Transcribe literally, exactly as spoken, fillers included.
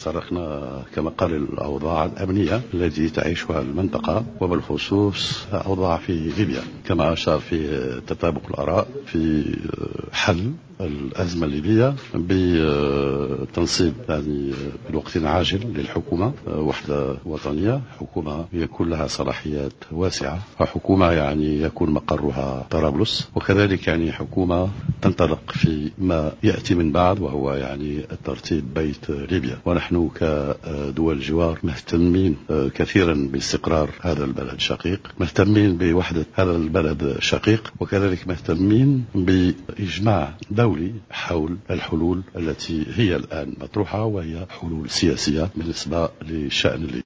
استرقنا كما قال الأوضاع الأمنية التي تعيشها المنطقة وبالخصوص أوضاع في ليبيا، كما أشار في تطابق الآراء في حل الأزمة الليبية بتنصيب يعني بالوقت عاجل للحكومة وحدة وطنية، حكومة يكون لها صلاحيات واسعة، وحكومة يعني يكون مقرها طرابلس، وكذلك يعني حكومة تنطلق في ما يأتي من بعد وهو يعني الترتيب بيت ليبيا. ونحن كدول جوار مهتمين كثيرا باستقرار هذا البلد الشقيق، مهتمين بوحدة هذا البلد الشقيق، وكذلك مهتمين بإجماع دولي حول الحلول التي هي الآن مطروحة، وهي حلول سياسية بالنسبة للشأن الليبي.